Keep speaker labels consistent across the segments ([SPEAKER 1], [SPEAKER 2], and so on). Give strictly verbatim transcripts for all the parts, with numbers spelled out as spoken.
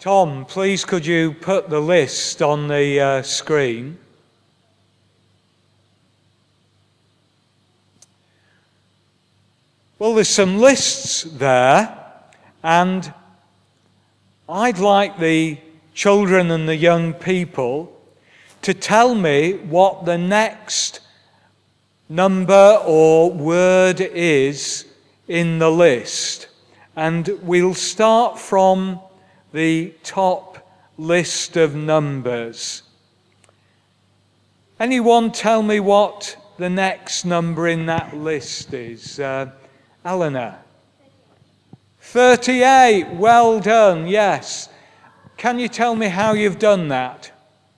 [SPEAKER 1] Tom, please could you put the list on the uh, screen? Well, there's some lists there, and I'd like the children and the young people to tell me what the next number or word is in the list. And we'll start from the top list of numbers. Anyone tell me what the next number in that list is? Uh, Eleanor? thirty-eight. Well done, yes. Can you tell me how you've done that?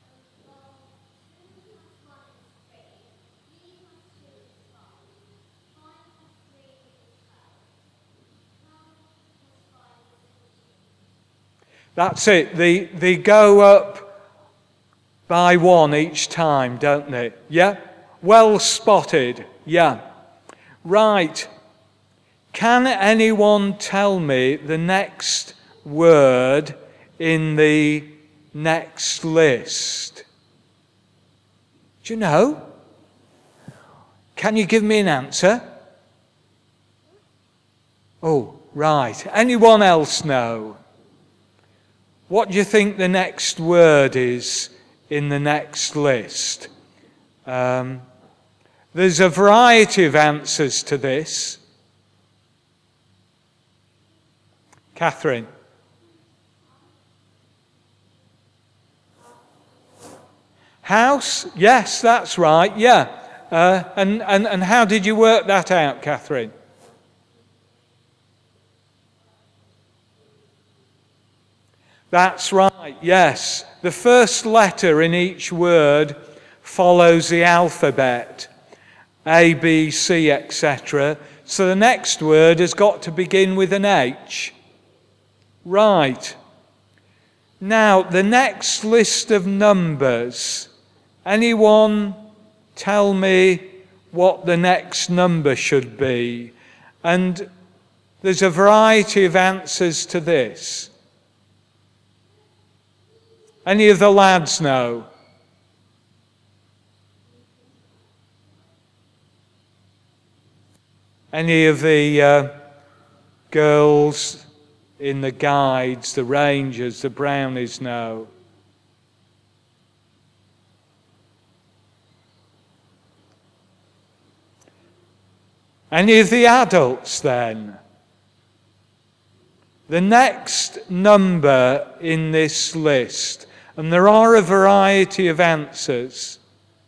[SPEAKER 1] That's it. They, they go up by one each time, don't they? Yeah? Well spotted. Yeah. Right. Can anyone tell me the next word in the next list? Do you know? Can you give me an answer? Oh, right. Anyone else know? What do you think the next word is in the next list? Um, there's a variety of answers to this. Catherine? House? Yes, that's right, yeah. Uh, and, and, and how did you work that out, Catherine? That's right, yes. The first letter in each word follows the alphabet, A, B, C, et cetera. So the next word has got to begin with an H. Right. Now, the next list of numbers. Anyone tell me what the next number should be? And there's a variety of answers to this. Any of the lads know? Any of the uh, girls in the guides, the rangers, the brownies know? Any of the adults then? The next number in this list, and there are a variety of answers.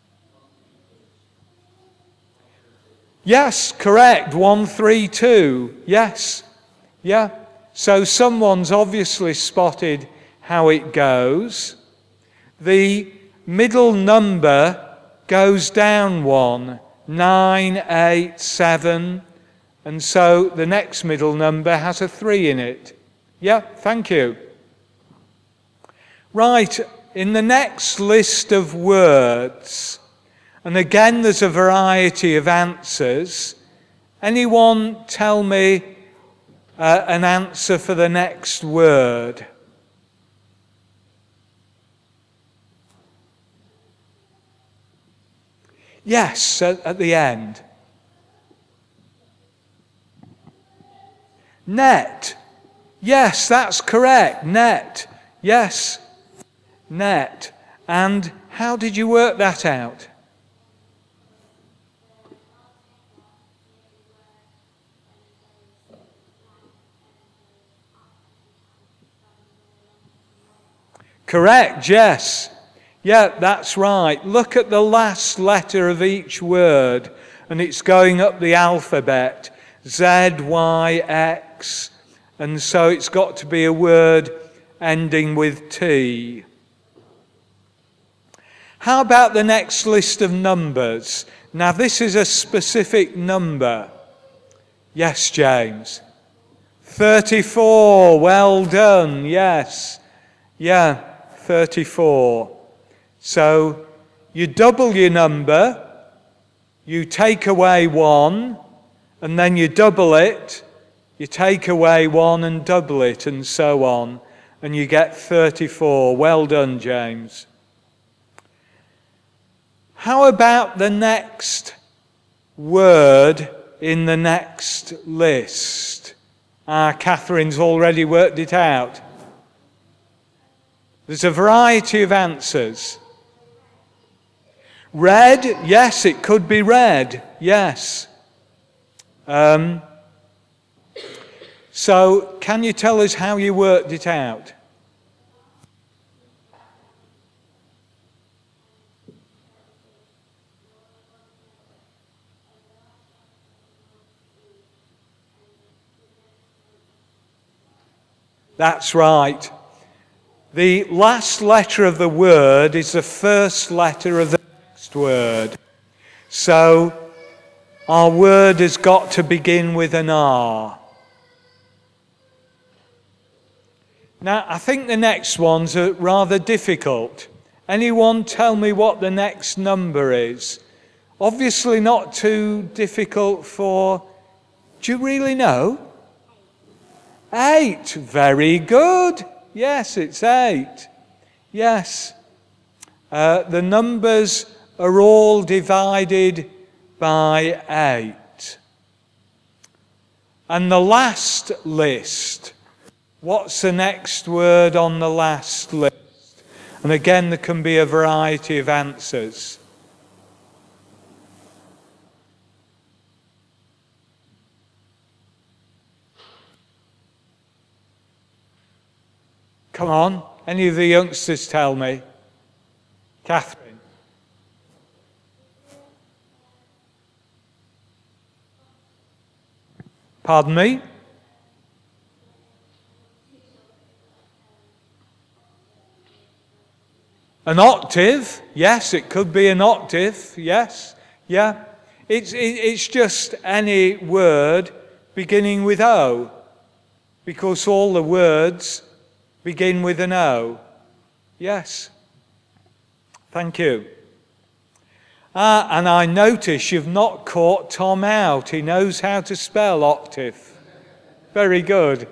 [SPEAKER 1] Yes, correct, one three two. Yes, yeah. So someone's obviously spotted how it goes. The middle number goes down one, nine, eight, seven, and so the next middle number has a three in it. Yeah, thank you. Right, in the next list of words, and again there's a variety of answers. Anyone tell me uh, an answer for the next word? Yes, at, at the end. Net. Yes, that's correct. Net. Yes. Net. And how did you work that out? Correct, yes. Yeah, that's right. Look at the last letter of each word, and it's going up the alphabet. Z, Y, X, and so it's got to be a word ending with T. How about the next list of numbers? Now, this is a specific number. Yes, James. thirty-four. Well done. Yes. Yeah, thirty-four. So you double your number, you take away one, and then you double it, you take away one and double it, and so on. and you get thirty-four. Well done, James. How about the next word in the next list? Ah, Catherine's already worked it out. There's a variety of answers. Red, yes, it could be red, yes. Um, so, can you tell us how you worked it out? That's right. The last letter of the word is the first letter of the next word. So, our word has got to begin with an R. Now, I think the next ones are rather difficult. Anyone tell me what the next number is? Obviously not too difficult for... Do you really know? Eight. Very good. Yes, it's eight. Yes. Uh, the numbers are all divided by eight. And the last list, what's the next word on the last list? And again, there can be a variety of answers. Come on, any of the youngsters tell me? Catherine. Pardon me? An octave? Yes, it could be an octave. Yes, yeah. It's, it, it's just any word beginning with O, because all the words begin with an O. Yes. Thank you. Ah, and I notice you've not caught Tom out. He knows how to spell octave. Very good.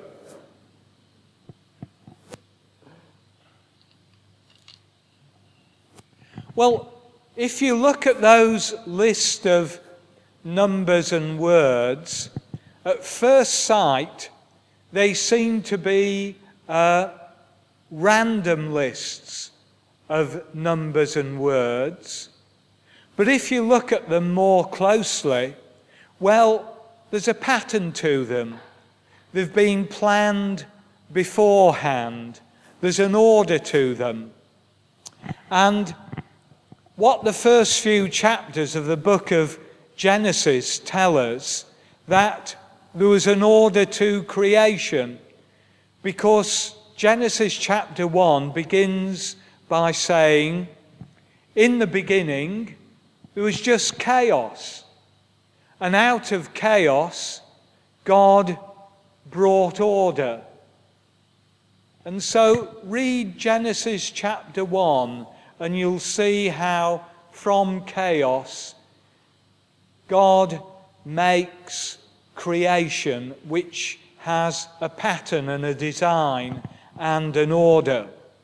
[SPEAKER 1] Well, if you look at those list of numbers and words, at first sight, they seem to be uh, random lists of numbers and words. But if you look at them more closely, well, there's a pattern to them. They've been planned beforehand. There's an order to them. And what the first few chapters of the book of Genesis tell us, that there was an order to creation, because Genesis chapter one begins by saying, in the beginning, there was just chaos. And out of chaos, God brought order. And so read Genesis chapter one, and you'll see how from chaos, God makes creation which has a pattern and a design and an order.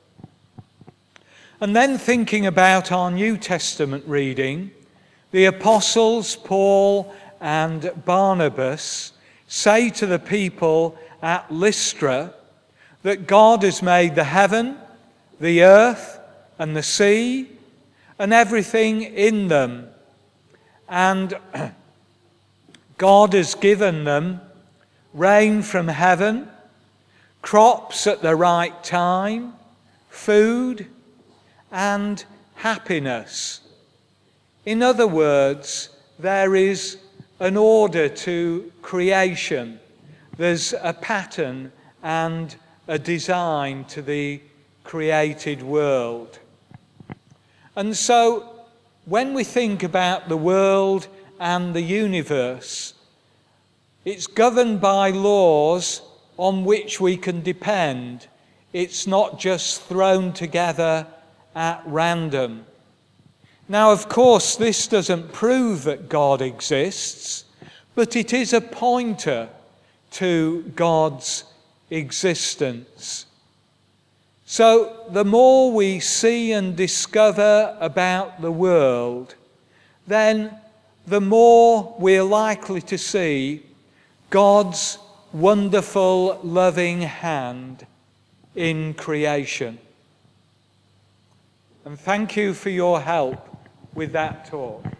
[SPEAKER 1] And then thinking about our New Testament reading, the apostles Paul and Barnabas say to the people at Lystra that God has made the heaven, the earth, and the sea, and everything in them. And God has given them rain from heaven, crops at the right time, food, and happiness. In other words, there is an order to creation. There's a pattern and a design to the created world. And so, when we think about the world and the universe, it's governed by laws on which we can depend. It's not just thrown together at random. Now, of course, this doesn't prove that God exists, but it is a pointer to God's existence. So the more we see and discover about the world, then the more we're likely to see God's wonderful, loving hand in creation. And thank you for your help with that talk.